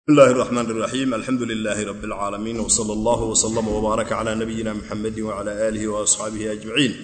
بسم الله الرحمن الرحيم الحمد لله رب العالمين وصلى الله وسلم وبارك على نبينا محمد وعلى آله وأصحابه أجمعين.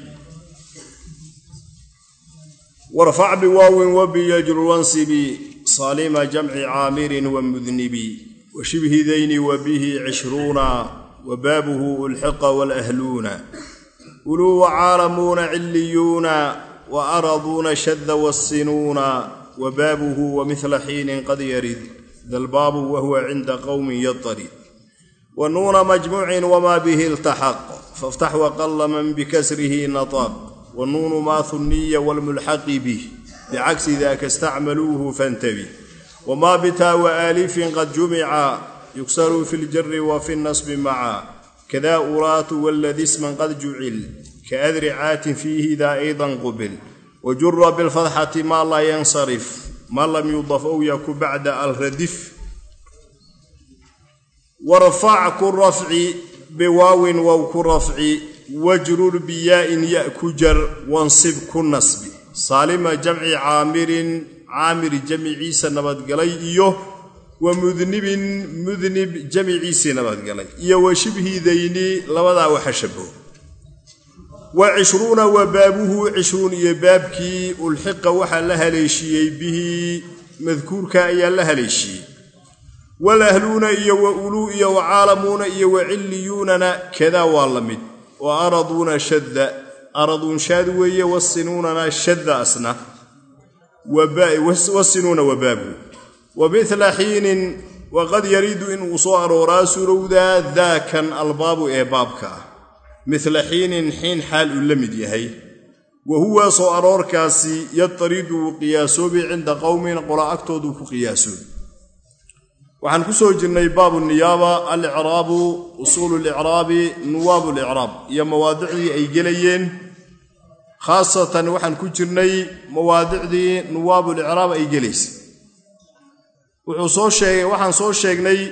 ورفع بواو وبيجر وانصب صالم جمع عامر ومذنب وشبه ذين وبه 20 وبابه الحق والأهلون أولو وعالمون عليون وأرضون شذ والسنون وبابه ومثل حين قد يرد ذا الباب وهو عند قوم يضطرد والنون مجموع وما به التحق فافتح وقل من بكسره نطق والنون ما ثني والملحق به بعكس ذاك استعملوه فانتبه وما بتا وآلف قد جمع يكسر في الجر وفي النصب معا كذا أرات والذي اسما قد جعل كأذرعات فيه ذا أيضا قبل وجر بالفتحة ما لا ينصرف ما لم يضف أو يكن بعد الردف ورفع كالرفع بواو وكالرفع وجرر بياء يأكجر وانصب كالنصب صالم جمع عامر جمع عيسى نبات قلي ومذنب جمع عيسى نبات قلي وشبه ذيني لوضع وحشبه 20 وبابه 20 يبابكي الحق وحا لها ليشي به مذكورك أيا لها ليشي والأهلون إيا وأولو إيا وعالمون إيا وعليوننا كذا والمد وأرضون شذ أرضون شاذوية والسنوننا شذ أسنى والسنون وبابه ومثل حين وقد يريد إن أصار راس رودا ذاك الباب إبابك مثل حين حال اللمد يهي وهو صارور كاسي يطرد قياسه عند قوم قراءته قياسه وعن كسو جني باب النيابة الإعراب أصول الإعراب نواب الإعراب يا موادعي أي جليين خاصة وحن كجرني موادعي نواب الإعراب أي جليس وحن صور شيء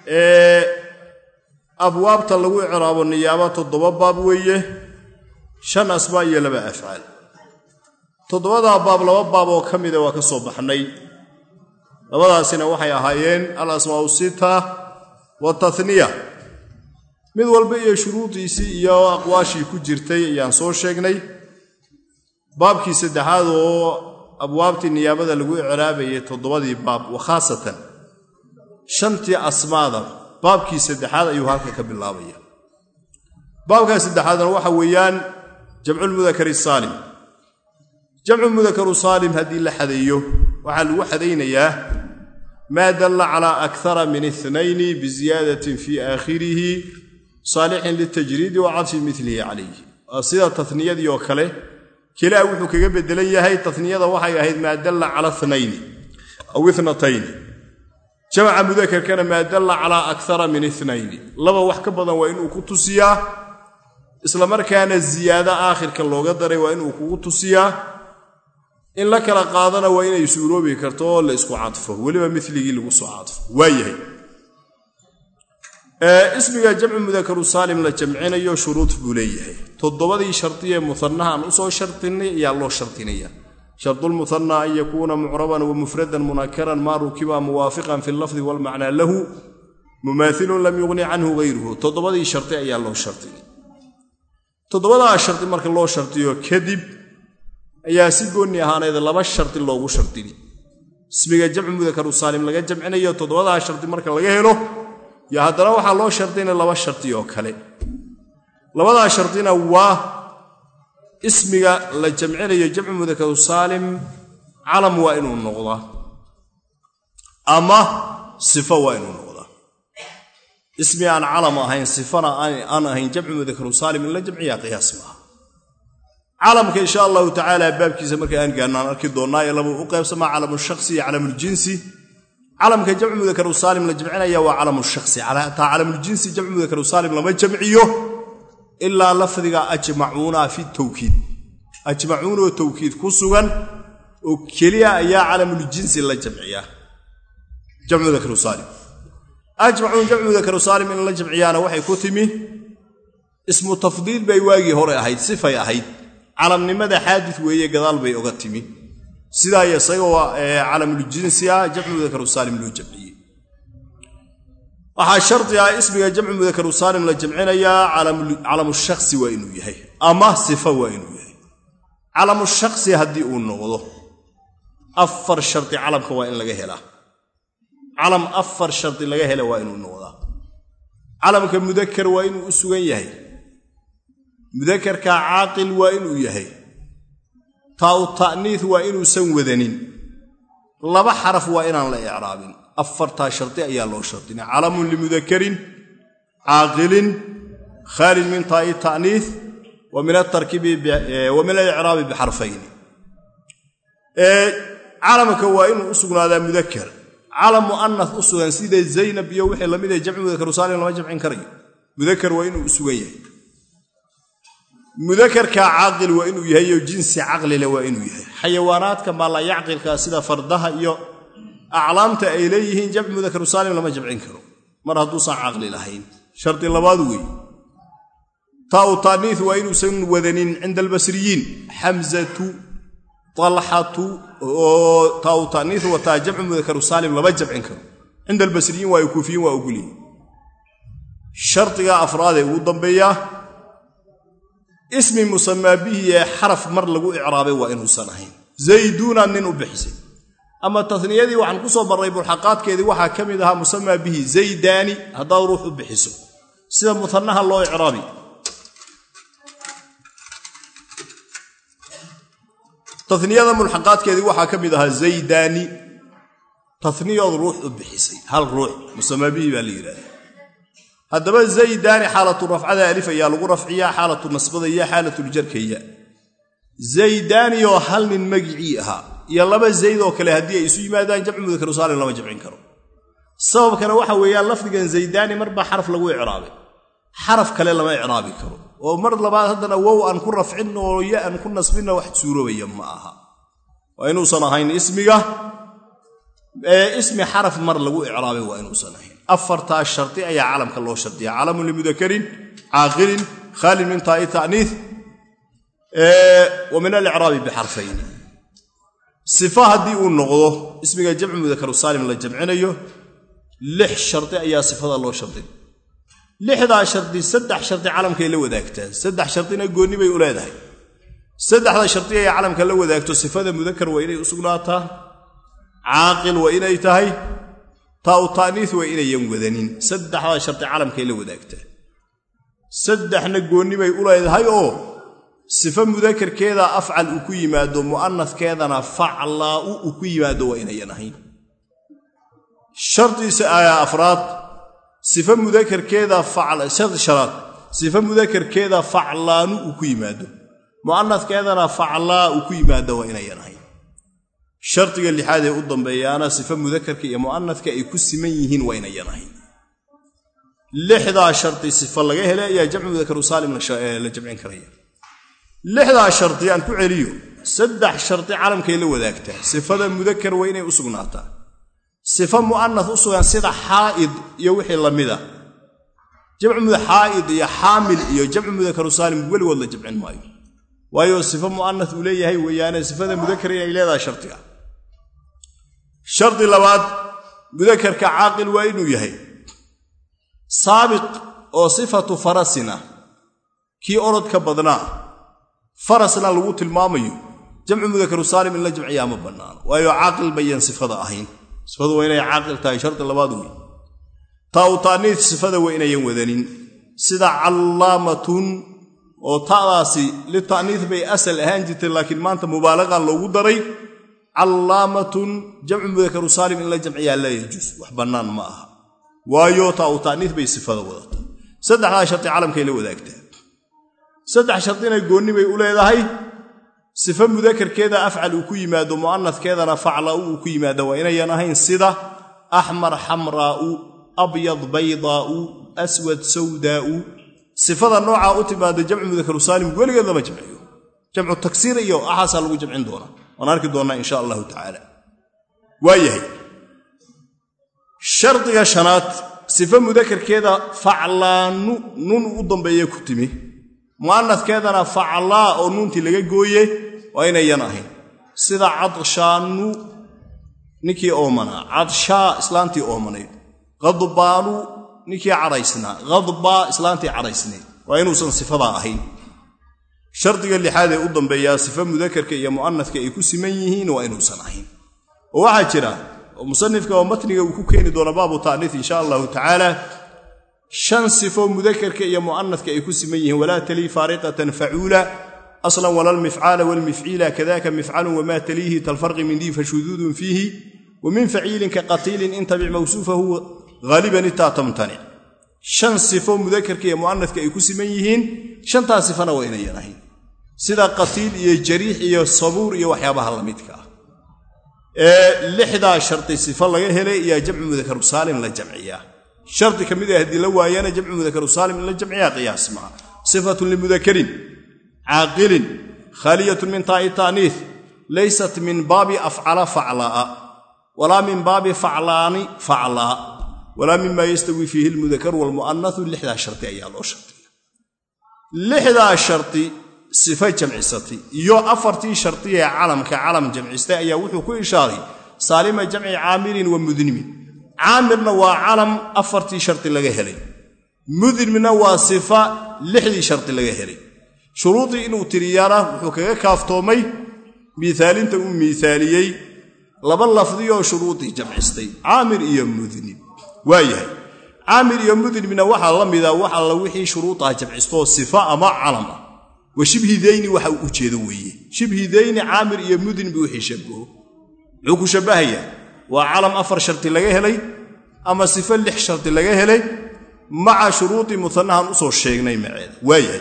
أبواب تلو إعراب النيابة تضبط باب ويه 5 أسماء يلبى أفعال تضبط باب لو باب وكم إذا وكسب حني لبدا سنة وحي هايين الأسماء 6 والتثنية من والبقية شروطي سي يا أقواشي كجرتي يعني صور شيغني باب كي سدحاد أبواب النيابة تلو إعراب تضبط باب وخاصة 5 أسماء بابكي سدحاد أيها هالك باللابية بابك سدحاد waxa weeyaan jamcu mudhakkar saalim jamcu mudhakkar saalim hadii la xadeeyo waxa lagu xadeeynayaa ma dalla ala akthara min 2 bi ziyadatin fi akhirih salihin litajrid wa 'atf mithlihi alayhi asida tathniyadi oo kale kila wuxuu kaga bedelan yahay tathniyada waxay ahayd ma dalla ala 2 aw 2 جمع مذكر كان ما دل على أكثر من 2 لبا وحك بدن وإنه كتسيا إسلام كان الزيادة آخر كاللغة دري وإنه كتسيا إن لك لقادنا وإن يسوروا بكرتول لإسكو عاطفه ولما مثله لإسكو عاطفه ويهي اسمك جمع مذكر سالم لجمعين أيو شروط بوليه تضبطي شرطية مثنها نصو شرطيني يا الله شرطينية شرط المثنى أن يكون معربا ومفردا منكرا ما ركب موافقا في اللفظ والمعنى له مماثل لم يغني عنه غيره تضبطي شرطي أي الله شرطي تضبطي الشرطي مرك الله شرطي كذب أي سيقوني هانا إذا لما الشرطي الله شرطي اسمك جمع مذكر سالم لقى جمعنا يا تضبطي الشرطي مرك الله يهله يا هذا روح الله شرطين لما الشرطي وكله لما الشرطين هو اسمك لجمعنا جمع مذكر سالم علم وإنه النقضة أما صفة وإنه النقضة اسمي أنا علم هين صفة أنا هين جمع مذكر سالم إلا جمعية قياس ما علمك إن شاء الله تعالى بابك زمرك أن قالنا نركض دوناي لما أقيم سما علم الشخصي علم الجنسي علمك جمع مذكر سالم لجمعنا يا وعلم الشخصي على علم الجنسي جمع مذكر سالم لما جمعيه إلا لفظك أجمعون في التوكيد أجمعون والتوكيد كسوغا وكليا يا علم الجنس إلا جمعية جمع ذكر سالم أجمعون جمع ذكر سالم إلا جمعيانا وحي كتمي اسم تفضيل بيواجي هوري أهيد صفة أهيد علم لماذا حادث وهي قضال بي أغتمي سيدا يسيغوا علم الجنس جمع ذكر سالم له جمعية waxaa shardi ah ismiga jamcu mudakar saalim la jamcinayaa calamu shakhsi waa inuu yahay ama sifa waa inuu yahay calamu shakhsi haddii uu noqdo afar shardi calamka waa in laga helaa calam afar shardi laga hela waa inuu noqdaa calamka mudakar waa inuu u sugan yahay mudakarka caaqil waa inuu yahay taa'u ta'niis waa inuusan wadanin laba xaraf waa inaan la i'raabin afartaa shardi ayaa loo shardinaa calamun limudakarin caaqilin khaalin min taa'i ta'niis wa min atarkiibi wa min al-i'raabi bixarfayn calamka waa inuu u sugnaadaa mudakar calam mu'annas u sugan sida zaynab iyo wixii lamid ah jamcu mudakar saalim lama jamcin karayo mudakar waa inuu u sugan yahay mudakarka caaqil waa inuu yahay oo jinsi caqli leh waa inuu yahay xayawaanaadka ma la yaqilka sida fardaha iyo aclaamta ay leeyihiin jamcu mudakar saalim lama jamcin karo mar hadduu san caqli lahayn sharti labaad weey taa'u ta'niis waa inuu san wadanin cinda albasriyiin hamzatu talhatu oo taa'u ta'niis wa taa jamcu mudakar saalim lama jamcin karo cinda albasriyiin waa kuufiyin waa ogoliin shartiga afraad ee ugu dambeeya ismi musammaa bihi ee xaraf mar lagu icraabay waa inuusan ahayn zayduna nin u bixisay ama tasniyadii waxaan ku soo marray bulxaqaadkeedii waxaa ka mid ahaa musammaa bihi zaydaani haddaad ruux u bixiso sida musannaha loo icraabi tasniyada mulxaqaadkeedii waxaa ka mid ahaa zaydaani tasniyood ruux u bixisay hal ruux musammaa bihi baa la yidhahdaa haddaba zaydaani xaalatu rafcada alif ayaa lagu rafciyaa xaalatu nasbada iyo xaalatuljarkaya zaydaani oo hal nin magicii ahaa iyo laba zayd oo kale haddii ay isu yimaadaan jamcu mudakar saalim lama jamcin karo sababkana waxa weeyaan lafdigan zaydaani marbaa xaraf lagu icraabay xaraf kale lama icraabi karo oo mar labaad haddana wow aan ku rafcin oo ya aan ku nasbinna wax suuroobaya ma aha waa inuusan ahayn ismiga ismi xaraf mar lagu icraabay waa inuusan ahayn afartaa shardi ayaa calamka loo shardiya calamun limudakarin caaqilin khaalin min taa'i ta'niis wa min al-i'raabi bixarfayn sifa haddii uu noqdo ismiga jamcu mudakar saalim la jamcinayo 6 shardi ayaa sifada loo shardin 6daa shardi 3 shardi calamkay la wadaagtaan 3 shardina gooni bay u leedahay 3da shardi ayaa calamka la wadaagto sifada mudakar waa inay u sugnaataa caaqil waa inay tahay taa'u ta'niis waa inayan wadanin 3daa shardi calamkay la wadaagtaa 3na gooni bay u leedahay oo sifa mudakarkeeda afcal uu ku yimaado mu'annaskeedana faclaa uu ku yimaado waa inayan ahayn shardiisa ayaa afraad sifa mudakarkeeda sharaad sifa mudakarkeeda faclaanu uu ku yimaado mu'annaskeedana faclaa uu ku yimaado waa inayan ahayn shardiga lixaad ee u dambeeyaana sifa mudakarka iyo mu'annaska ay ku siman yihiin waa inayan ahayn 6daa shardi sifa laga helay ayaa jamcu mudakar saalim la jamcin karaya 6daa shardi aan ku celiyo 3 shardi calamkay la wadaagtaa sifada mudakar waa inay u sugnaataa sifa mu'annas u sugan sida xaa'id iyo wixii la mida jamcu xaa'id iyo xaamil iyo jamcu mudakar saalim weligood la jamcin maayo waayo sifa mu'annas uu leeyahay weeyaane sifada mudakar ay leedahay shardiga shardi labaad mudakarka caaqil waa inuu yahay saabiq oo sifatu farasina kii orodka badnaa farasna lagu tilmaamayo jamcu mudakar saalim in la jamciyaa ma bannaano waayo caaqil bayan sifada ahayn sifadu waa inay caaqil tahay shardi labaad weey taa'u ta'niis sifada waa inayan wadanin sida callaamatun oo ta'daasi lita'niis bay asal ahaan jirtay laakiin maanta mubaalaqa loogu daray callaamatun jamcu mudakar saalim in la jamciyaa la yajuus wax bannaan ma aha waayo taa'u ta'niis bay sifada wadataa 3daa shardi calamkay la wadaagtaa 3 shardina goonni bay u leedahay sifa mudakarkeeda afcal uu ku yimaado mu'annaskeedana facla uu ku yimaado waa inayan ahayn sida axmar xamraa'u abyad baydaa'u aswad sawdaa'u sifada nooca u timaada jamcu mudakar saalim weligeed lama jamciyo jamcu taksiir iyo axaasaa lagu jamcin doonaa waan arki doonnaa insha allahu tacaala waayahay shardiga shanaad sifa mudakarkeeda faclaanu nun u dambeeye ku timi mu'annaskeedana faclaa oo nuuntii laga gooye waa inayan ahayn sida cadshaanu ninkii oomanaa cadshaa islaantii oomanayd qadbaanu ninkii caraysnaa ghadba islaantii caraysnay waa inuusan sifada ahayn shardiga lixaad ee u dambeeyaa sifa mudakarka iyo mu'annadka ay ku siman yihiin waa inuusan ahayn oo waxa jira musannifka oo matniga uu ku keeni doona baabu ta'niif insha Allah ta'ala shan sifo mudakarka iyo mu'annadka ay ku siman yihiin wala tali fariqatan fa'ula aslan wala al-mif'ala wal mif'ila kadaka mif'alun wama talihi talfarq min di fashududun fihi wa min fa'ilin ka qatilin intabi' mawsufahu ghaliban tamtani shan sifo mudakarka iyo mu'annadka ay ku siman yihiin shanta sifana waa inay yaraaheen sida qatil iyo jariix iyo sabuur iyo waxyaabaha la midka lixda sharti sifa laga helay iyo jamcu mudakar saalim la jamciyaa sharti kamid ah hadii la waayana jamcu mudakar saalim la jamciyaa qiyaas ma sifatu limudakarin aaqilin khaliyatun min ta'i ta'nith laysat min babi af'ala fa'la wala min babi fa'lani fa'la wala mimma yastawi fihi almudakar wal mu'annath lixda sharti ayaa loo shartiyaa lixda sharti sifa jamcisati iyo afartii shartiye calamka calam jamcistay ayaa wuxuu ku ishaaray saalima jamci aamirin wa mudnimin aamirna waa calam afartii sharti laga helay mudnimina waa sifa lixdii sharti laga helay shuruudi inuu tiriyana wuxuu kaga kaaftoomay miisaalinta uu miisaaliyay laba lafdi oo shuruudi jamcistay aamir iyo mudnim waayahay aamir iyo mudnimina waxa la mida waxa la wixii shuruudaha jamcisto sifa ama calam وشبه ذين waxa uu jeedo weeye shibhi ذين aamir iyo mudin bi wixii shabaho wuxuu ku shabahaya waa calam afar sharti laga helay ama sifa lix sharti laga helay maca shuruudi musannahan u soo sheegnay maceeda waayahay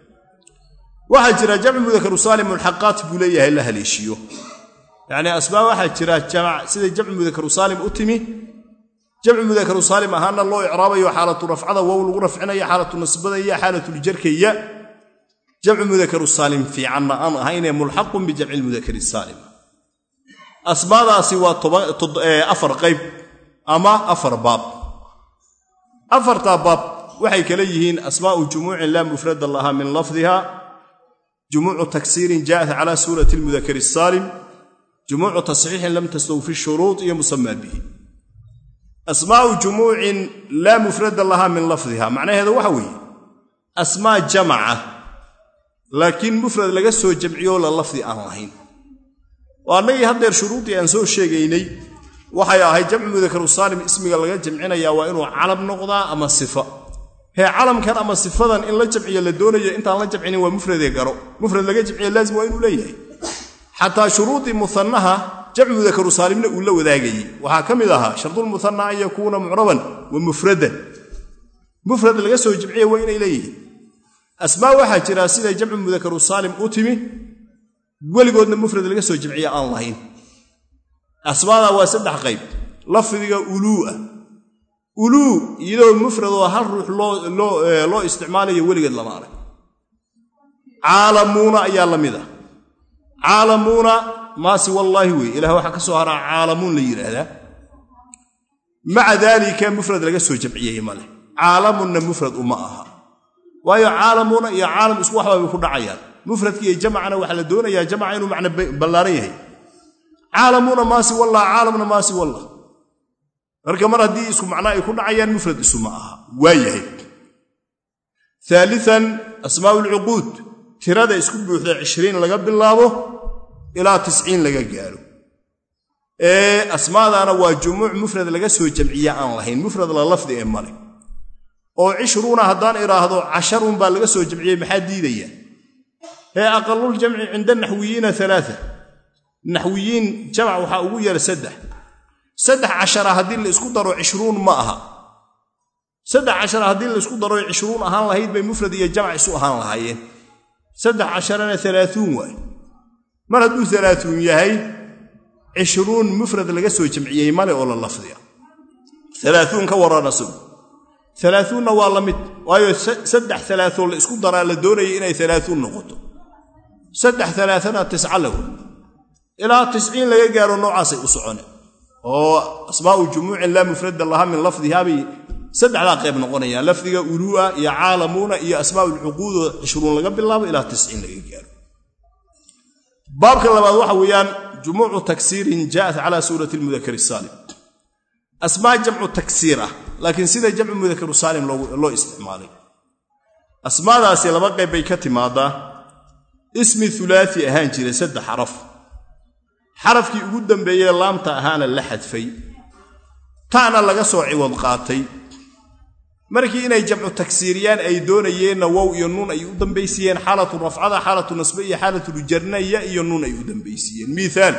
waxa jira jamcu mudakar saalim mulhaqat buu leeyahay la haleeshiyo yani asbaab waxa jira jamac sida jamcu mudakar saalim u timi jamcu mudakar saalim ahaana loo i'raabayo xaalatu rafcada waa lagu rafcinayo xaalatu nasbada iyo xaalatu jarkiya جمع مذكر السالم في عنا أنا هين ملحق بجمع المذكر السالم أسباب سوى أفر قيب أما أفر باب أفر باب وحي كليهن أسماء جموع لا مفرد لها من لفظها جموع تكسير جاءت على سورة المذكر السالم جموع تصحيح لم تستوفي الشروط هي مسمى به أسماء جموع لا مفرد لها من لفظها معنى هذا وحوي أسماء جمعة لكن مفرد laga soo jamciyo la lafdi aan lahayn waanay hadeer shuruudii aan soo sheegaynay waxay ahay jamcu mudakar saalim ismiga laga jamcinaya waa inuu calam noqdaa ama sifa calamkan ama sifadan in la jamciyo la doonayo intaan la jamcinin waa mufrad ee garo mufrad laga jamciyo laazim waa inuu leeyahay hatta shuruudi musannaha jamcu mudakar saalimna uu la wadaagay waxa kamid aha shartul musanna ay yakuna mu'raban wa mufradan mufrad laga soo jamciyo waa inay leeyahay أسماء واحد جرى سيدة جمع مذكر السالم أتمي ولقودنا مفرد لقى سو جمعية آنلاين أسماء واسدح غيب لفظك ألوء إذا المفرد وهل روح لو استعماله ولقد لمارك عالمون أي الله مذا عالمون ما سوى الله هو إلا هو حكى سوهر عالمون ليرى هذا مع ذلك مفرد لقى سو جمعية ماله عالمون مفرد أمها waayo caalamuna iyo caalam isku wax way ku dhacayaan mufradki iyo jamacna waxa la doonayaa jamac inuu macna ballaaran yahay caalamuna maasi wallah caalamna maasi wallah marka mar hadii isku macna ay ku dhacayaan mufrad isu ma aha waayahay ثالثا اسماء العقود tirada isku buuxda 20 laga bilaabo ila 90 laga gaaro asmaadana waa jumuuc mufrad laga soo jamciya aan lahayn mufrad la lafdi ee male oo 20 hadaan iraahdo 10 baa laga soo jamciyay maxaa diidaya aqalul jamci inda nahwiyiina 3 nahwiyiin jamc waxa ugu yar 3 13 hadii la isku daro 20 ma aha 13 hadii la isku daro 20 ahaan lahayd bay mufrad iyo jamc isu ahaan lahaayeen 13 30 way mar haduu 30 yahay 20 mufrad laga soo jamciyay male oo la lafdiya 30 ka warana soo 30 waa la mid waayo 3 la isku daraa la doonayay inay 30 noqoto 3 9 lagu ila 90 laga gaaro noocaas ay u soconay oo asmaa'u jumuuc la mufrad laha min lafdhiha bi 3 qayb noqonaya lafdiga ulua iyo caalamuna iyo asmaa'ul uquud 20 laga bilaabo ila 90 laga gaaro baabka labaad waxa weeyaan jumuuc taksiirin jaat ala suurati al-mudhakkar as-salim asmaa jam'u taksiira laakiin sida jamcu mudakar saalim loo isticmaalay asmaadaasi laba qayb bay ka timaadaa ismi thulathi ahaan jiray 3 xaraf xarafkii ugu dambeeyay laamta ahaana la xadfay taana laga soo ciwad qaatay markii inay jamcu taksiiriyaan ay doonayeen waw iyo nuun ay u dambeysiyeen xaalatu rafcada xaalatu nasba iyo xaalatu jarna iyo nuun ay u dambeysiyeen misaal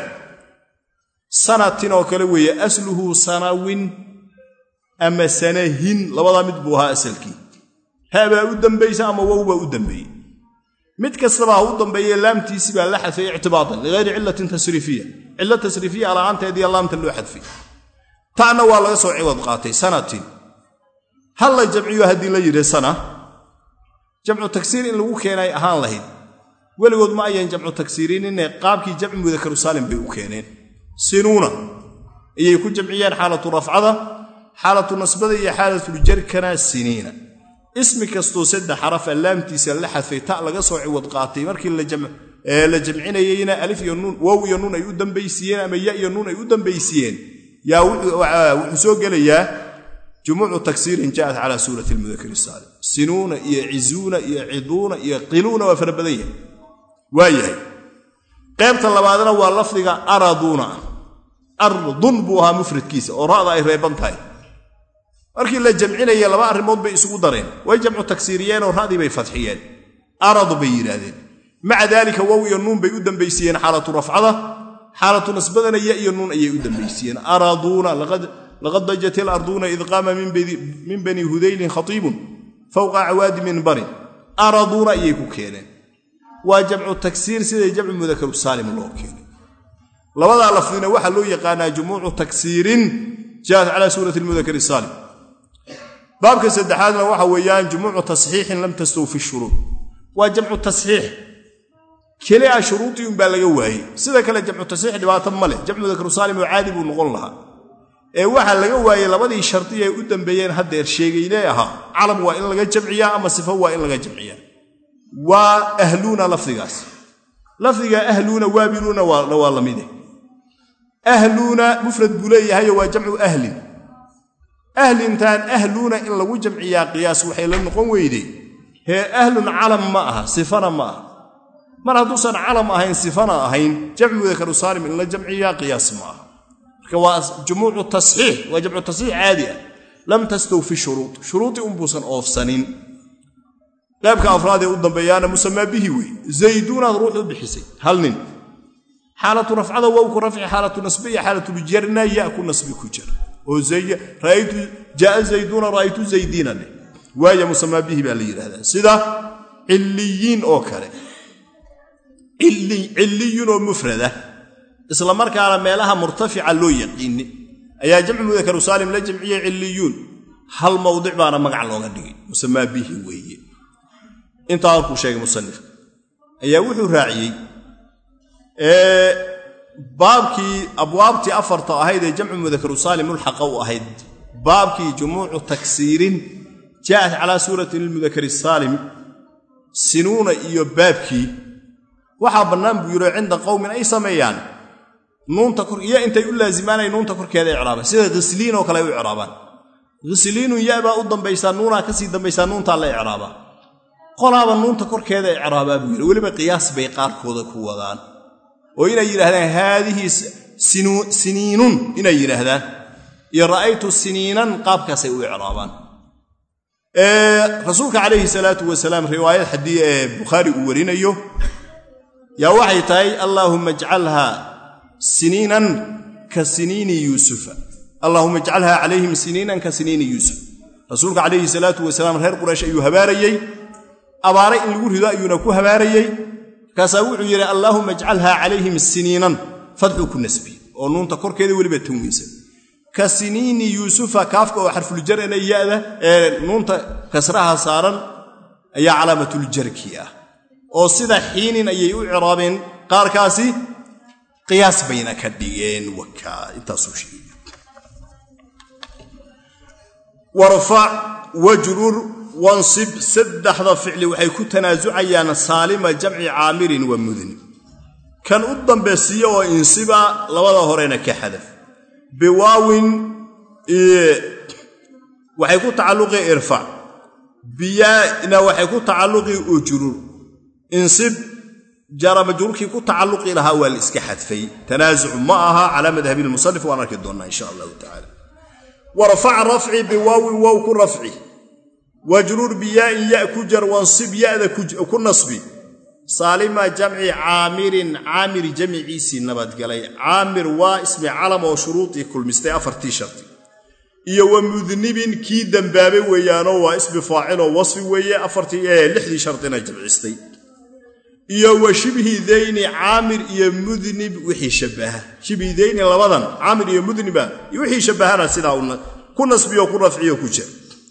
sanatin oo kale weeye asluhu sanawin ama sanahin labada mid buu ahaa asalkii haba u dambaysa ama waw ba u dambeeyay mid kastaba u dambeeyay laamtiisi baa la xadfay i'tibaadan ligayr illatin tasrifiyya illa tasrifiyya ala anteedii laamta loo xadfay taana waa laga soo ciwad qaatay sanatin hal la jamciyo hadii la yiri sana jamcu taksiir in lagu keenay ahaan lahayd waligood ma ayaan jamcu taksiirin in qaabkii jamcu mudakar saalim bay u keeneen sinuuna ayay ku jamciyeen xaalatu rafcada xaalatu nasbada iyo xaalatu jarkana siniina ismi kasto 3 xaraf laamtiisa la xadfay ta laga soo ciwad qaatay markii la jamcinayayna alif iyo nuun waw iyo nuun ay u dambeysiyeen ama ya iyo nuun ay u dambeysiyeen yaa wuxuu soo gelayaa jumuuc taksiir jaat ala suurati al-mudhakkar as-salim sinuuna iyo izuna iyo iduna iyo qiluna wa farabadaya waayahay qaybta labaadna waa lafdiga araduna ardun buha mufradkiisa oo raada ay reeban tahay markii la jamcinay laba arimood bay isugu dareen way jamcu taksiiriyeen oo raadi bay fadhiyeen arad bay yiraahdeen maca dalika waw iyo nuun bay u dambeysiyeen xaalatu rafcada xaalatu nasbadana ya iyo nuun ayay u dambeysiyeen araduna لقد ضجت الأرضون إذ قام من بني هذيل خطيب فوق عواد من بري أرضون أيكو كينين وجمع التكسير سيدي جمع مذكر السالم الله كينين لوضع لفظنا وحلو يقانا جموع تكسير جاءت على سورة المذكر السالم بابك سدحاتنا وحويان جموع تصحيح لم تستوفي الشروط وجمع التصحيح كلا شروط ينبالغ وهي سيدا كلا جمع التصحيح لباطن ماله جمع مذكر السالم وعادب ونقول لها waxa laga waayay labadii sharti ay u dambeeyeen hadeer sheegayay aha calam waa in laga jamciyaa ama sifo waa in laga jamciyaa waa ahluna lafdiga ahluna waabiluna waa lamide ahluna mufrad buleeyahay waa jamcu ahlin ahlintan ahluna in lagu jamciyaa qiyaas waxay la noqon weeyday he ahlun calam ma aha sifana ma aha mar haduusan calam ahayn sifana ahayn jamcu mudhakkar saalim in la jamciyaa qiyaas ma aha جموع التصحيح وجمع التصحيح عادية لم تستوفي شروط أنبوسا أوفسانين لابك أفراد قدام بيانا مسمى به وي زيدون روح بحسي هل نين حالة رفع ووك رفع حالة نسبية حالة الجرنا يأكل نسبي كجر وزي رأيت جاء زيدون رأيت زيدين ويا مسمى به بالليل هذا سيدا عليين أوكري عليين ومفردة isla markaana meelaha murtafica loo yaqeen ayaa jamcu mudhakkar saalim la jamciyay illiyun hal mawduc baana magac looga dhigay musamma bihi weeye inta ku sheegay musannif ayaa wuxuu raaciyay baabkii abwaabtii afarta ahayd ee jamcu mudhakkar saalim mulhaqa u ahayd baabkii jumuucu taksiirin jaat ala suurati al-mudhakkar saalim sinuuna iyo baabkii waxa banaan buu yiro cinda qowmin ay sameeyaan nuunta kor iyo intay u laazimaanay nuunta korkeeda icraaba sida qisliin oo kale u icraabaan qisliinu yaaba u dambaysaa nuuna ka sii dambaysaa nuunta la icraaba qolaaba nuunta korkeeda icraaba buu yiri waliba qiyaas bay qaarkooda ku wadaan oo inay yiraahdaan haadihi siniinun inay yiraahdaan iyo ra'aytu siniinan qaabkaas ay u icraabaan rasuulka kaleeyhi salaatu wasalaam riwaayad hadii bukhari uu warinayo yaa waxay tahay allahumma ij'alha سنينا كسنين يوسف اللهم اجعلها عليهم سنينا كسنين يوسف رسولك عليه الصلاة والسلام هير قريش أيها هباريي أباري إن لقول هذا أيونكو هباريي كساوع يرى اللهم اجعلها عليهم سنينا فضحك النسبي ونون تقر كذا ولي بتميسا كسنين يوسف كافك وحرف الجر إليه نون كسرها صارا أي علامة الجركية أو صدا حين أي إعرابين قاركاسي قياس بينك الدين وكا انتصوشي ورفع وجرور وانصب سدح ذا فعل وحيكو تنازعيان سالم جمع عامر ومذن كان قدام بسيء وإنصبا لوضا هورينا كحذف بواو waxay ku tacalluqi irfa biyaa'na waxay ku tacalluqi ujrur insib jara majruurkii ku tacalluqi lahaa waa la iska xadfay tanaasuc ma aha ala madhhabi al-musannif wa anaki doona insha Allah ta'ala ورفع رفعي بواو واو كرفعي وجرور بياء ياء كجر وانصب ياء كنصبي سالما جمع عامر جمعي سنبات قالي عامر واسم علم وشروطي كل مستي افرتي شرطي iyo ومذنب كي دنبابي ويانو واسم فاعل ووصف ويا افرتي لحدي شرطنا جمعستي iyo وشبه ذين عامر iyo مذنب وحي شبهه شبه ذين لبدن عامر iyo مذنب وحي شبهنا سدا كنصبي وكرفعي وكجر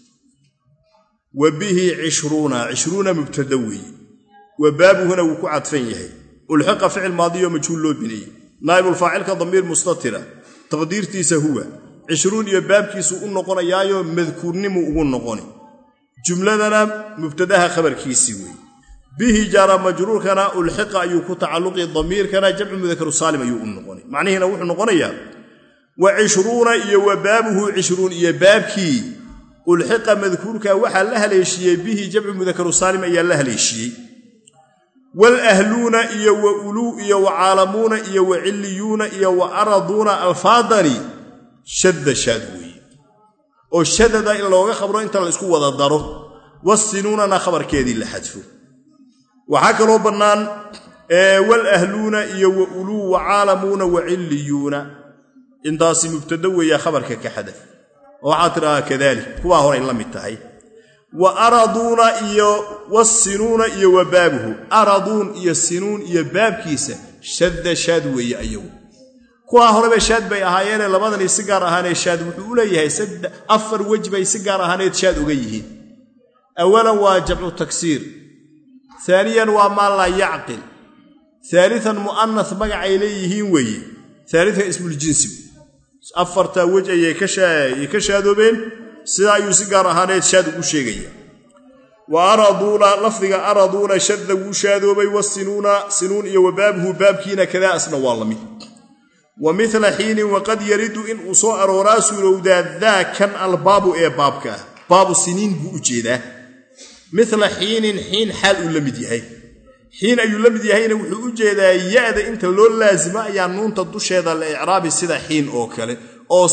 وبه 20 مبتدوي وبابه هنا وكو عطفين يحي الحق فعل ماضي ومجهول لو بني نائب الفاعل كضمير مستتر تقديرتيسه هو 20 iyo baabkiisu u noqonayaa madkuurnimo ugu noqoni jumladana mubtadaha khabarkiisi way bihi jara majruurkana ulhiqa ayu ku tacalluqi dhamirkana jamcu mudhakkar salim ayu u noqoni macnaheena wuxuu noqonayaa wa 20 iyo babuhu 20 iyo baabkii ulhiqa madkuurka waxa la haleeshiyay bihi jamcu mudhakkar salim ayaa la haleeshiyay wal ahluna iyo wa ulu iyo wa aalamuna iyo wa illiyuna iyo wa araduna alfadani shadda shadwi oo shadada in looga khabro inta la isku wada daro wasinuna khabarkeedii la xadfo waxa kale oo banaan wal ahluna iyo wa ulu wa aalamuna wa illiyuna intaasi mubtada weeyaa khabarka ka xadaf waxa tira kadalik kuwa hore la mid tahay wa araduna iyo wasinuna iyo wa babuhu aradun iyo sinun iyo baabkiisa shadda shadwi ayagu kuwa horeba shaad bay ahaayeen labadan si gaar ahaanay shaad wuxuu u leeyahay afar wajbay si gaar ahaaneed shaad uga yihiin awalan waa jamcu taksiir thaniyan waa ma la yaqil thalithan muannath magacay leeyihiin weeye thalithan ismul jinsi afarta waj ay ka shaadobeen sida ayuu si gaar ahaaneed shaad ugu sheegaya wa araduna lafdiga araduna shadda uu shaadobay wasinuna sinun iyo wabaabhu baabkiina kada asna waa lamid ومثل حين وقد يرد إن أصو أروراس لودا ذاك الباب بابك باب السنين بوجيده مثل حين حال لمديهي حين أي لمديهي وحوجيده يأذ أنت لو لازم يا نون تدوش هذا الإعرابي سيدا حين أوكله أو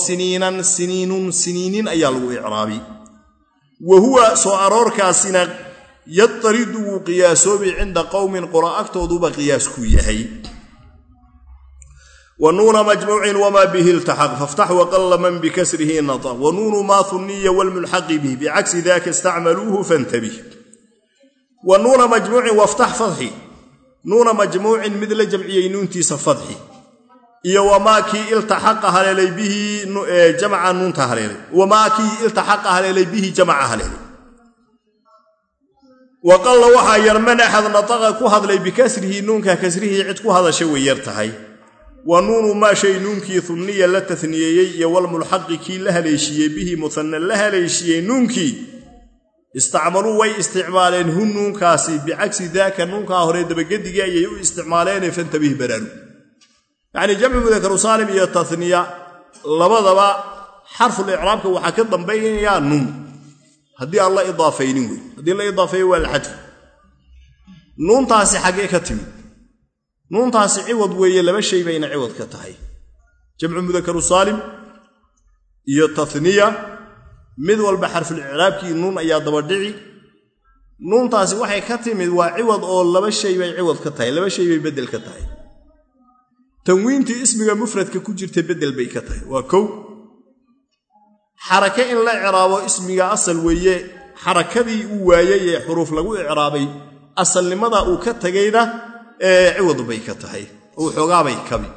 سنين أيالو إعرابي وهو سو أرور كاسنا يطرد قياسه عند قوم قراءك توضب قياس كويهي ونون مجموع وما به التحق فافتح وقل من بكسره نطق ونون ما ثنية والملحق به بعكس ذاك استعملوه فانتبه ونون مجموع وافتح فضحي نون مجموع مثل جمعي نونتي صفضحي إيا وما كي التحقها للي به جمع نونتها للي وما كي التحقها للي به جمعها للي وقل وحا يرمن أحد نطق كهذا لي بكسره نونك كسره عدك هذا شوي يرتحي ونون ما شيء نونكي ثنية لتثنيي والملحق كي لها ليشي به مثنى لها ليشي نونكي استعملوا وي استعمالين هن نونكاسي بعكس ذاك نونكا هريد بقدقا يو استعمالين فانتبه برانو يعني جمع مذكر سالم يا تثنية لبضبا حرف الإعراب وحكد ضمبين يا نون هدي الله إضافين وي هدي الله إضافين والحدف نون تاسي حقيقة تمي نون تاسي عوض ويا لما شيء بين عوض كتاهي جمع مذكر سالم يا تثنية مذول بحرف الإعراب كي نون أيا دبردعي نون تاسي وحي كتمي وعوض أو لما شيء بين عوض كتاهي لما شيء بيبدل كتاهي تنوينتي اسمك مفرد ككجر تبدل بي كتاهي وكو حركة إن لا إعراب اسمك أصل ويا حركة دي ويا حروف لغو إعرابي أصل لماذا أكتغينا عوض bay ka tahay oo xogaabay kabi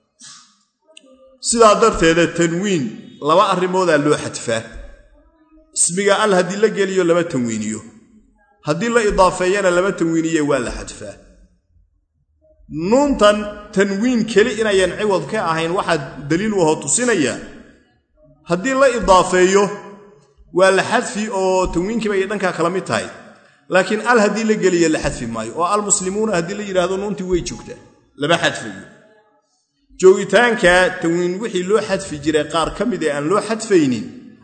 sida darteeda tanwiin laba arimood loo xadfaa ismiga al hadii la geliyo laba tanwiiniyo hadii la idaafeeyana laba tanwiiniye waa la xadfaa nuuntan tanwiin kali inayan ciwad ka ahayn waxa daliil waxa tusinaya hadii la idaafeeyo waa la xadfi oo tanwiinki bay dhanka kala mid tahay لكن ال هدي لا غليه لا حذف مايو او المسلمون هدي لا يراهدو نونتي way joogtaa laba xadfiyo joogitaanka tanwiin wixii loo xadfi jiray qaar kamid aan loo xadfaynin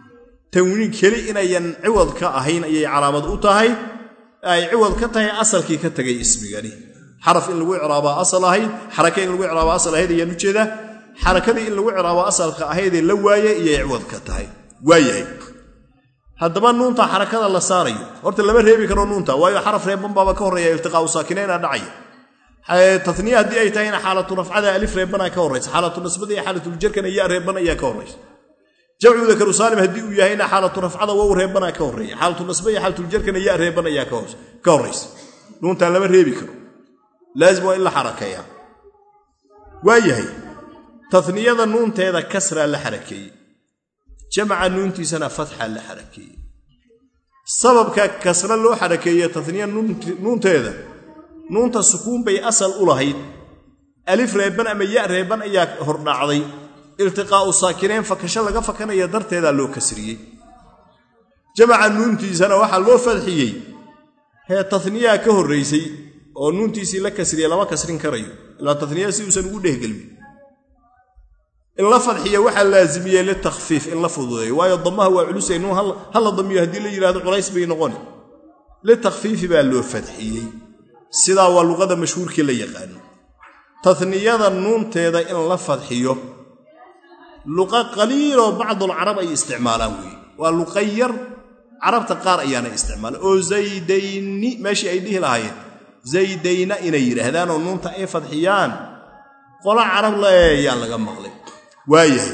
tanwiin keli inayan ciwad ka ahayn ayay calaamad u tahay ay ciwad ka tahay asalkii ka tagay ismigani xaraf in lagu icraaba asal ahayd xaraka in lagu icraaba asal ahayd ayaan u jeedaa xarakadii in lagu icraaba asalka ahayd la waaye iyo ciwad ka tahay waayahay haddaba nuunta xarakada la saarayo horta lama reebi karo nuunta waayo xaraf reeban baa ka horeeya iltiqaa saakinayn dhacaya taniya haddii ay tahayna xaalatu rafcada alif reebana ka horeysa xaalatu nasbada iyo xaalatu jarkana ya reebana ayaa ka horeysa jamcu dakaru saalim haddii uu yahayna xaalatu rafcada wow reebana ka horeeya xaalatu nasbada iyo xaalatu jarkana ya reebana ayaa ka horeysa nuunta lama reebi karo laazim waa in la xarakeeyaa waayahay taniyada nuunteeda kasra la xarakeeyey jamca nuuntiisana fatxa la xarakeeyey sababka kasra loo xarakeeyey taniya nuunteeda nuunta sukuun bay asal u lahayd alif reeban ama ya reeban ayaa hordhacday iltiqaa'u saakinayn fakasho laga fakanaya darteeda loo kasriyey jamca nuuntiisana waxaa loo fadxiyey taniyaa ka horraysay oo nuuntiisii la kasriyey lama kasrin karayo ilaa taniyaa si uusan ugu dhehgelmin in la fadxiyo waxaa laazimiyey litakhfiif in la fududeeyo waayo damaha waa culusay nuun halla damiyo haddii la yidhahdo culays bay noqoni litakhfiifi baa loo fadxiyey sidaa waa luqada mashhuurkii la yaqaano taniyada nuunteeda in la fadxiyo luqa qaliiloo bacdulcarab ay isticmaalaan weeye waa luqa yar carabta qaar ayaana isticmaala oo zaydayni meeshii ay dhihi lahaayeen zaydayna inay yidhaahdaan oo nuunta ay fadxiyaan qola carab layaa laga maqlay waayahay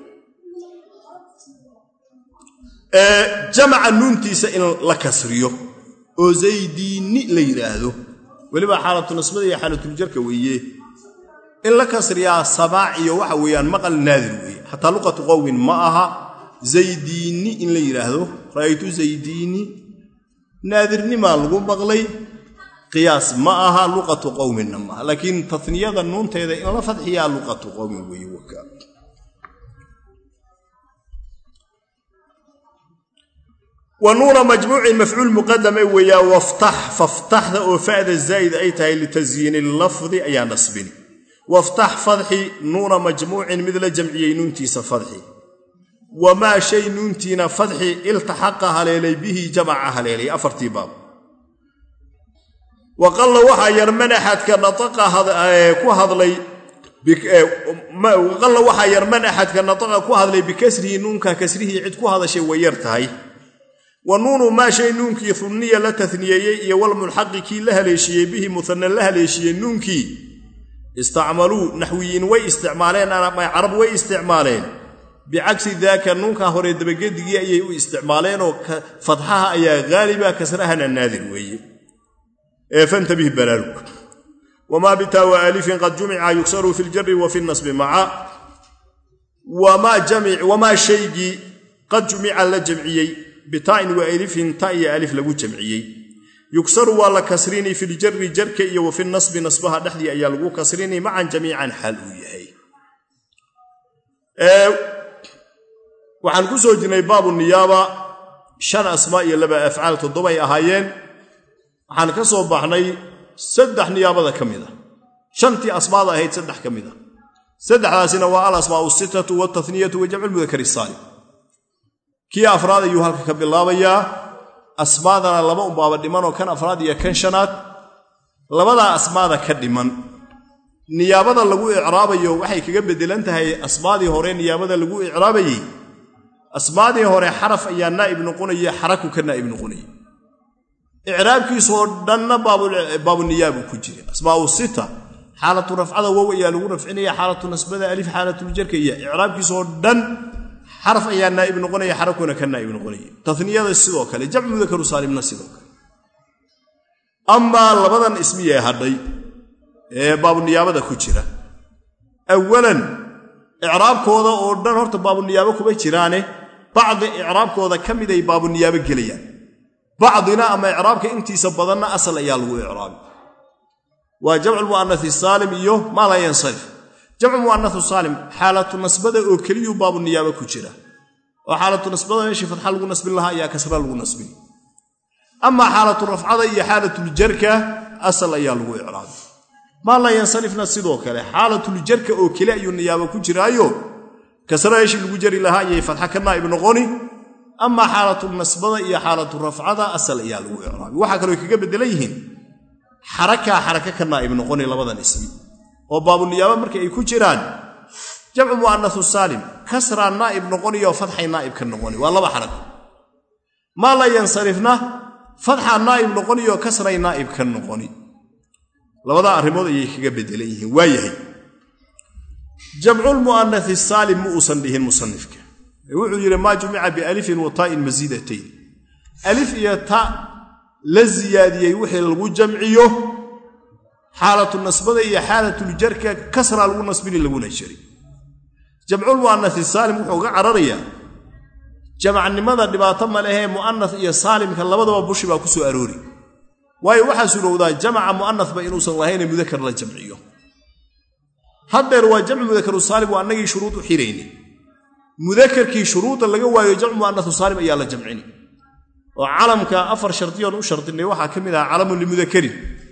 jamca nuuntiisa in la kasriyo oo zaydiini la yidhaahdo weliba xaalatu nasbada iyo xaalatuljarka weeye in la kasriyaa samaac iyo waxa weeyaan maqal naadir weeye xataa luqatu qowmin ma aha zaydiini in la yidhaahdo ra'aytu zaydiini naadirnimaa lagu maqlay qiyaas ma aha luqatu qowminna maaha laakiin taniyada nuunteeda in la fadxiyaa luqatu qowmin weeye wakaa ونون مجموع مفعول مقدم ويا وافتح فافتح او فائده زائد اي تاي لتزيين اللفظ اي نصبني وافتح فضحي نون مجموع مثل جمعي نونتي صفضحي وما شيء نونتينا فضحي التحق عليه به جمع عليه افرتي باب وقال وحا يرمن احد كنطق هذا كو هدلي وقال وحا يرمن احد كنطق كو هدلي بكسره نونك كسره عيد كو هذا شيء ويرتahay ونون ما شيء نونكي ثنية لا تثنية والملحق كي لها ليشيه به مثنى لها ليشيه نونكي استعملوا نحويين واستعمالين أنا ما عرب واستعمالين بعكس ذاك نونكا هوري دبقدقية أي استعمالين وفتحها أي غالبا كسرها النادر وي فانتبه بلالك وما بتاء وألف قد جمع يكسر في الجر وفي النصب معا وما شيء قد جمع لجمعيي بتاء وألف تاء ألف لغو جمعيي يكسر ولا كسريني في الجر جرك وفي النصب نصبها دحدي أي لغو كسريني معا جميعا حلوية وعن كسو جني باب النيابة شان أسماء لبا أفعال تضبي أهايين عن كسو بحني سدح نيابة كميدة شانتي أسماء هي سدح كميدة سدح لاسنا وعلى أسماء الستة والتثنية وجمع المذكر الصالح كي أفراد يهلك كبلابيا أسماءنا لما أباب الدمان وكان أفراد يكن شنات لما أسماء كدمان نيابة لغو إعرابي وحي كجبد لنتهي أسماء هورين نيابة لغو إعرابي أسماء هوري حرف أي النائب نقوني حركو كالنائب نقوني إعراب كي صدنا باب النيابة كجري أسماء الستة حالة رفعة وهو يالغو رفعني حالة نسبة ألف حالة الجركية إعراب كي صدنا حرف أي النائب نقوني حركونا كالنائب نقوني تثنية السلوك لجمع ذكر سالم السلوك أما لبضا اسمية هذي باب النيابة كجرة أولا إعراب كوضا أوردن هرت باب النيابة كبيرانه بعض إعراب كوضا كم يدي باب النيابة جليا بعضنا أما إعرابك أنتي سبضنا أصل أيالو إعراب وجمع المؤنث السالم إيوه ما لا ينصرف جمع المؤنث السالم حالة نسبة أو كليو باب النيابة كجرة وحالة نسبة يشي فتح لغو نسب الله يا كسر لغو نسب أما حالة الرفعة هي حالة الجركة أصل أيالو إعراب ما لا ينصرف نسيدوك حالة الجركة أو كليو النيابة كجرة أيوه كسر يشي لغو جري لها يا فتح كالنائب نغوني أما حالة النصبة هي حالة الرفعة أصل إياه الإعراب وحكروا كجب دليهن حركة كالنائب نقول لبضا اسمي وباب النيابة مركي يكون جيران جمع مؤنث السالم كسر النائب نقول وفتح النائب كالنقول والله بحركة ما لا ينصرفنا فتح النائب نقول وكسر النائب كالنقول لبضا أرمض يكجب دليهن ويهي جمع المؤنث السالم مؤسن به المصنف يقول ما جمع بألف وطاء مزيدتين ألف يا تاء للزيادة يوحي للجمعيه حالة النصبة هي حالة الجر كسر النصب للغون الشري جمع المؤنث السالم وحوق عررية جمع لماذا دباتم له مؤنث يا سالم كاللبضة وبشي باكسو أروري ويوحسوا ذا جمع مؤنث بين صلهين مذكر للجمعيه هذا هو جمع مذكر السالم وأنه شروط حيرين مذكر كي شروط اللي جوا يجمع مؤنث السالم أيها الجمعين وعلم كأفر شرطيا وشرط إنه واحد كمذا علم لمذكر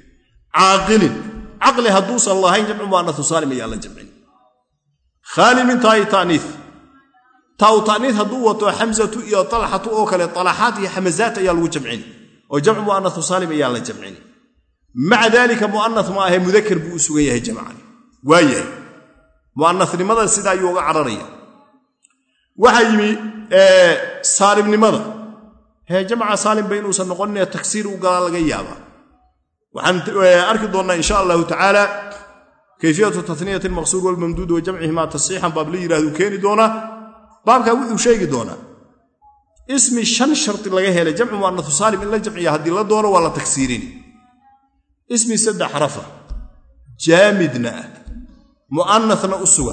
عقل هدوس الله يجمع مؤنث السالم أيها الجمعين خالي من تاء تانيث تاء تانيث هدوة حمزة يا طلحة أوكل طلحات هي حمزات أيها الجمعين وجمع مؤنث السالم أيها الجمعين مع ذلك مؤنث ما هي مذكر بأسوية جمعان وايه مؤنث لماذا سيدا يوغا عررية وحيمي سالم لماذا هي جمع سالم بينه سنقولنا تكسير وقال لغيابا وحن أركضنا إن شاء الله تعالى كيفية تثنية المقصور والممدود وجمعهما تصحيحا بابلي له كيني دونا بابك وذو شيء دونا اسم الشن شرط لغيها لجمع مؤنث سالم إلا جمعية هدي لا دونا ولا تكسيرين اسم سد حرفة جامدنا مؤنثنا أسوأ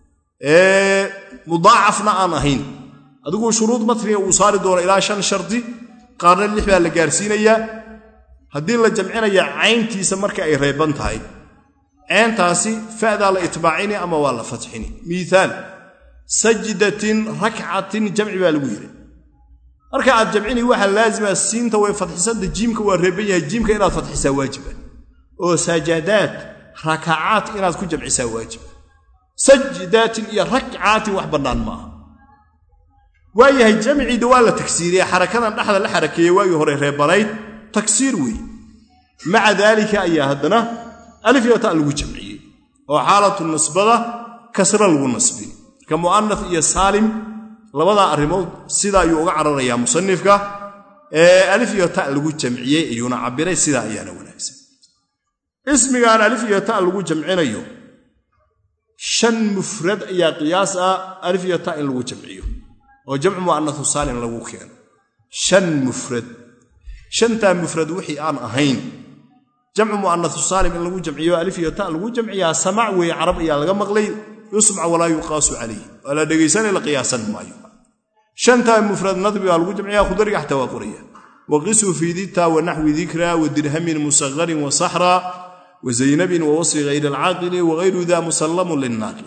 مضاعفنا أنهين أدوكو شروط مثلية وصار دور إلى شان شرطي قارن اللي حبال لقارسين إياه هدين لجمعين إياه عين تيسا مركا أي ريبان تاي عين تاسي فأذا لإتباعيني أما والله فتحيني مثال سجدة ركعة جمع بالويرة ركعة جمعيني واحد لازم السين توي فتح سد جيمك والريبية جيمك إلى فتح سواجبا وسجدات ركعات إنها تكون جمع سواجب سجدات إيا ركعات وحبرنان ما وهي جمع دوالة تكسيرية حركة نحن الحركية وهي ريبانيت تكسير وي مع ذلك أيها هدنا ألف يتاء الجمعية وحالة النصبة كسر النصبين كمؤنث إيا سالم لبدا الرموز سيدا يوغع عرريا مصنفك ألف يتاء الجمعية يونا عبيري سيدا إيا نوناكسا اسمي قال ألف يتاء لغو جمعينيو شن مفرد يا قياس ألف يتاء لغو جمعيو وجمع مؤنث سالم لغو كان شن مفرد شنتا مفرد وحي آن أهين جمع مؤنث سالم لغو جمعيو ألف يتاء لغو جمعيا سمع وعرب يا لغا مغلي يسمع ولا يقاس عليه ولا دقيسان لقياسا ما يقال شنتا مفرد نضب لغو جمعيا خضر يحتوى قرية وقسوا في ذيتا ونحو ذكرى والدرهم مصغر وصحراء وزينب ووصف غير العاقل وغير ذا مسلم للناقل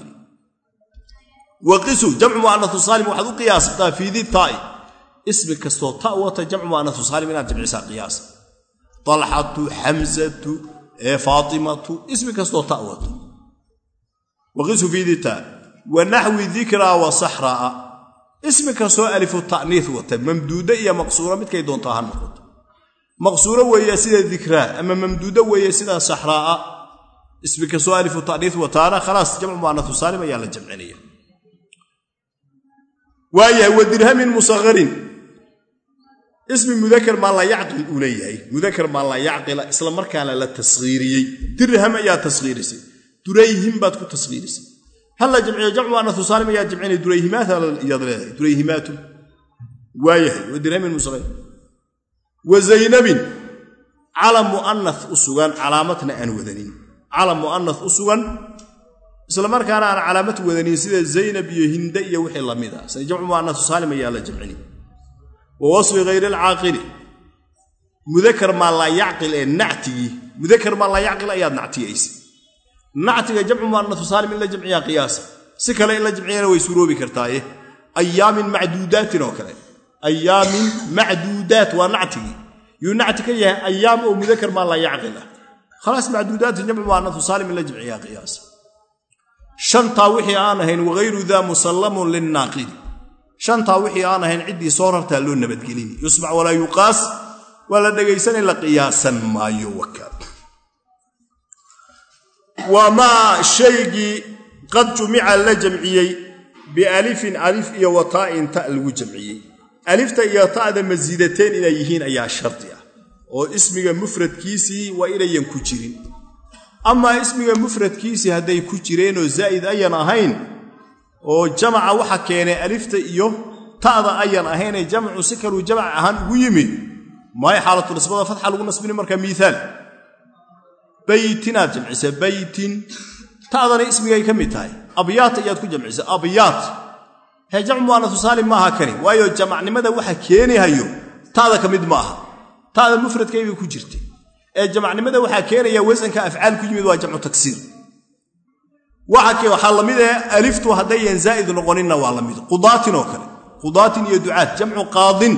وقسوا جمع مؤنث سالم وحدو قياس في ذي التاء اسم كستو تاء وتجمع مؤنث سالم من جمع قياس طلحة حمزة فاطمة اسم كستو تاء وقسوا في ذي التاء ونحو ذكرى وصحراء اسم كستو ألف التأنيث ممدودة يا مقصورة متكي دون طاها النقط مقصورة وهي سيدة الذكراء أما ممدودة وهي سيدة صحراء اسمك سؤال في التأنيث وتارة خلاص جمع مؤنث سالم يا الجمعية وهي والدرهم مصغر اسم مذكر ما لا يعقل أوليه مذكر ما لا يعقل إسلام مركان لا تصغيري درهم يا تصغيرسي دريهم باتكو تصغيرسي هلا جمع مؤنث سالم يا جمعية دريهمات دريهمات وهي والدرهم مصغر وزينب على مؤنث أسوان علامتنا أن وذنين على مؤنث أسوان إسلام مركان أنا علامة وذنين سيدة زينب يهندي وحي الله ميدا سيجمع مؤنث سالم يا جمعني ووصف غير العاقل مذكر ما لا يعقل النعتي مذكر ما لا يعقل أياد نعتي أيسي نعتي جمع مؤنث سالم إلا جمعية قياسا سكلا إلا جمعية ويسورو بكرتايه أيام معدودات وكذا أيام معدودات ونعتي ينعتك إياها أيام ومذكر ما لا يعقل خلاص معدودات جمع مؤنث سالم إلا جمعية قياسا شنطا وحي آنهن وغير ذا مسلم للناقل shantaa wixii aan ahayn ciddii soo rartaa loo nabadgelin yusmac walaa yuqaas wala dhagaysan la qiyaasan maayo wakaad wama shaygi qad jumi'a la jamciyay bi alifin alif iyo wata'in ta lagu jamciyay alifta iyo ta'da maziidateen inay yihiin ayaa sharti ah oo ismiga mufradkiisii waa inayan ku jirin ama ismiga mufradkiisii haday ku jireen oo zaid ayan ahayn oo jamaca waxa keenay alifta iyo ta'da ayan ahayn ee jamcu sikaru jamac ahaan ugu yimid ma xaalatu nisbada fatxa lagu nasbin marka miisaal baytina jamcisa baytin ta'dana ismigay kamid tahay abyaat ayaad ku jamcisa abyaat he jamcu muannath saalim ma aha kani waayo jamacnimada waxa keenayo ta'da kamid ma aha ta'da mufradkeeyay ku jirtay ee jamacnimada waxa keenaya wasanka afcaal ku yimid waa jamcu taksiir waxa lamid ah aliftu hadayan zaid noqonina waa lamid qudaatin oo kale qudaatin iyo ducaat jamcu qaadin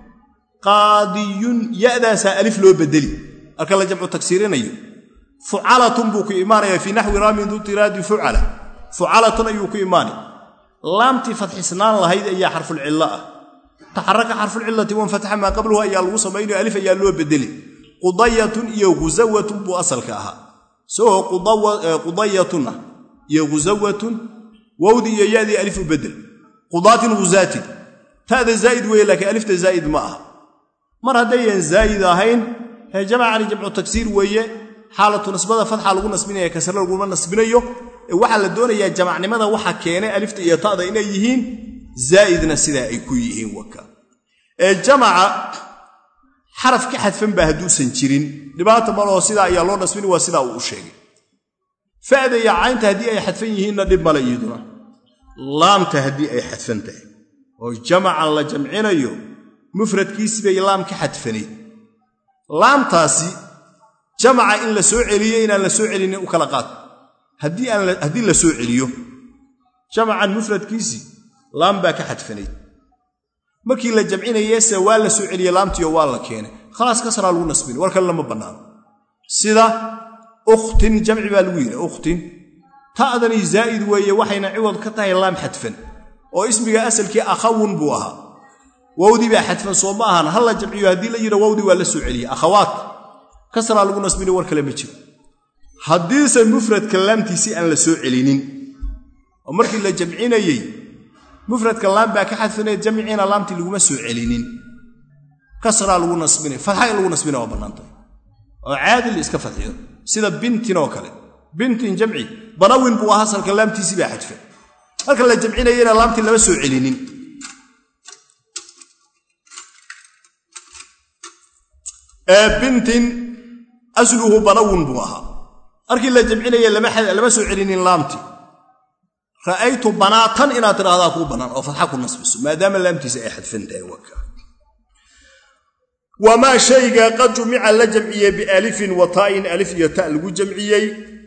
qaadiyun ya'daasa alif loo bedeli arka la jamcu taksiirinayo fu'alatun bu ku iimaanaya fi nahwi ramin du tiradi fu'ala fu'alatun ayu ku iimaani laamti fathisnaan lahayd ayaa xarful illa ah taharraka xarful illati wa fataha ma qabluhu ayaa lagu sameeyo alif ayaa loo bedeli qudayatun iyo guzawatun bu asalka aha soo qudayatun iyo guzawatun wawdi iyo yadi alif bedel qudatin guzatin taada zaid way laakiin alifta zaid ma aha mar hadayan zaid ahayn he jamacani jamcu taksiir weeye xaalatu nisbada fatxa lagu nasbinayo kasra lagu nasbinayo waxa la doonayaa jamacnimada waxa keenay alifta iyo ta'da inay yihiin zaidna sida ay ku yihiin waka jamaca xaraf ka xadfan ba haduusan jirin dhibaata maroo sida ayaa loo nasbini waa sida uu sheegay faada ya aynta hadii ay xadfan yihiin dib mala iyaduna laamta hadii ay xadfan tahay oo jamaca la jamcinayo mufradkiisa bay laam ka xadfanay laamtaasi jamaca in la soo celiyo inaan la soo celinin u kala qaad hadii la soo celiyo jamacan mufradkiisi laam baa ka xadfanay markii la jamcinayay se waa la soo celiyo laamtiyo waa la keenay khalaas kasra lagu nasbin warka lama banaan sida ukhtin jamci baa lagu yiri ukhtin ta'dani zaid weeye waxayna ciwad ka tahay laam xadfan oo ismiga asalkii akhawun buu ahaa wawdi baa xadfan soo ma ahan hal la jamciyo hadii la yiraahdo wawdi waa la soo celiyo akhawaat kasra lagu nasbin war kale ma jiro hadii se mufrad kalaamtiisi aan la soo celinin oo markii la jamcinayay mufrad kalaam baa ka xadfanay jamciina laamti lagu ma soo celinin kasra lagu nasbin fatha lagu nasbin waa banaantay oo caadi iska fadhiyo sida bintin oo kale bintin jamci banawin buu ahaa kalaamtiisi baa xadfan halka la jamcinayna laamti lama soo celinin bintin asluhu banawin buu ahaa arkii la jamcinayay lama soo celinin laamti ra'aytu banatan ina tiraahdaa ku banaan oo fatxa ku nasbiso maadaama laamtiisa ay xadfan tahay waka wama shayga qad jumi'a la jam'iyay bi alifin wa ta'in alif iyo ta lagu jam'iyay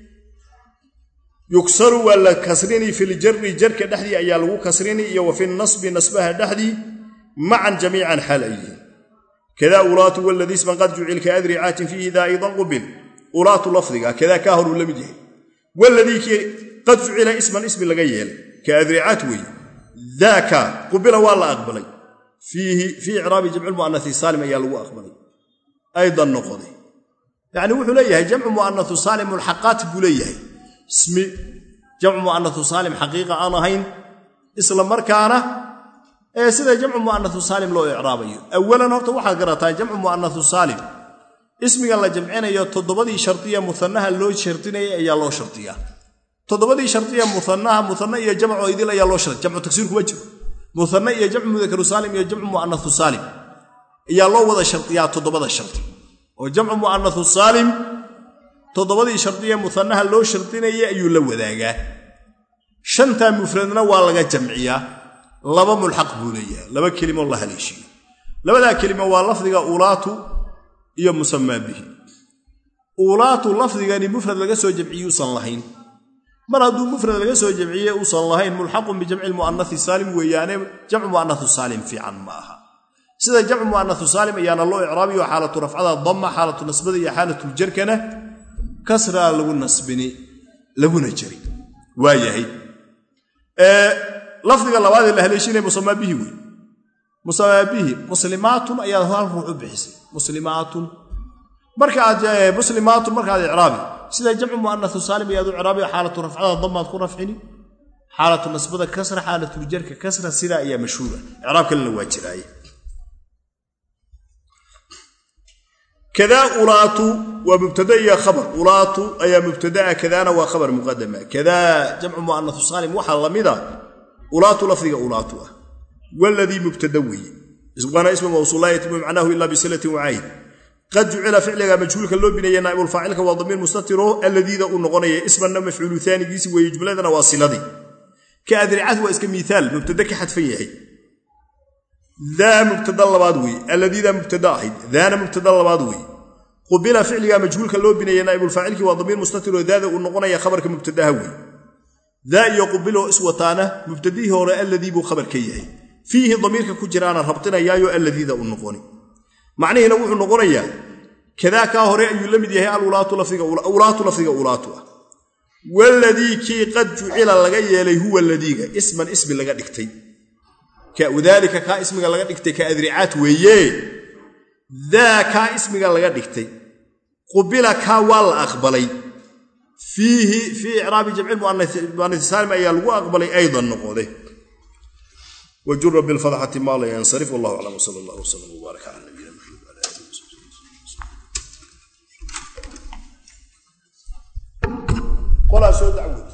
yuksaru wala kasrini fil jarri jarka dhaxdi ayaa lagu kasrini iyo wa fil nasbi nasbaha dhaxdi ma'an jami'an halayi kada ulatu walladhi isman qad ju'il ka adri'atin fihi da aidan qabil ulatu lafdiga kada ka horu lamid yahay walladhi qad ju'ila isman ismi laga yeelay ka adri'at way dhaka qabila wala aqbalay في إعراب جمع المؤنث السالم أيها لو أقبلي أيضا نقضي يعني وحو ليه جمع مؤنث السالم الحقات بليه اسمي جمع مؤنث السالم حقيقة أنا هين إسلام مركانة سيدا جمع مؤنث السالم لو إعرابي أولا نرتو واحد قرأتها جمع مؤنث السالم اسمي الله جمعنا يا تضبطي شرطية مثنها لو شرطية يا لو شرطية تضبطي شرطية مثنها يا جمع ويدي يا لو شرط جمع تكسير وجه مثنى يا جمع مذكر سالم يا جمع مؤنث سالم يا لو ودا شرطيات تضبط الشرط وجمع مؤنث سالم تضبط شرطيه مثناها لو شرطينيه ايو لا وداغا شنتا مفردنا waa laga jamciya laba mulhaq buuleeyahay laba kelimo la haleeshiyo labada kelimo waa lafdiga ulatu iyo musamma bihi ulatu lafdigani mufrad laga soo jamciyo san lahayn mar haduu mufrad laga soo jamciye uu san lahayn mulhaqun bi jam'i al-mu'annath salim weeyane jam'u mu'annath salim fi'an maaha sida jam'u mu'annath salim ayana loo i'raabiyo xaalatu rafcada dhamma xaalatu nasbada iyo xaalatu jarkana kasra lagu nasbini lagu najri waayahay lafdiga labaad ee la haleeshinay musamma bihi way musamma bihi muslimaatun ayaa hal ruux bixisay muslimaatun marka aad muslimaatun marka aad i'raabi sida jamcu muannath saalim ayaa i'raabi xaalatu rafcada dhammaad ku rafcini xaalatu nasbada kasra xaalatu jarka kasra sida ayaa mashhuura i'raab kalena waa jiray كذا أولات ومبتدأ يا خبر أولات أي مبتدأ كذا وخبر مقدمة كذا جمع مؤنث سالم وحل مذا أولات لفظ أولات والذي مبتدوي وانا اسم موصول لا يتم معناه إلا بصلة وعين قد جعل فعلها مجهول كاللون بني نائب الفاعل والضمير مستتر الذي ذا النغنية اسما مفعول ثاني جيس ويجملنا واصلة كأذرعات واسك مثال مبتدأ كحذفيه ذا مبتدا لبادوي الذي ذا مبتدا ذا مبتدا لبادوي قبل فعلها مجهول كلو بنيه نائب الفاعل وضمير مستتر ذا ونقنيا خبرك مبتدا هوي ذا يقبله اسوتانه مبتديه هو الذي بو خبر كيه فيه ضميرك كجرانا ربطنا يايو الذي ذا ونقوني معناه انه و نقنيا كذا كا هوري اي لمid yahay alulaatu lafdiga ulaatu والذي كي قد جعل لغا يلي هو الذي اسم لغا dhigtay وذلك كا اسمك لغا دغتي كادريعات ويه ذاك اسمك لغا دغتي قبل كا وال اقبلي فيه في اعراب جمع المؤنث سالم اي لو اقبلي ايضا نقوده وجر بالفضحه ما لا ينصرف والله اعلم صلى الله وسلم وبارك على نبينا محمد وعلى اله وصحبه قل اسود دعوه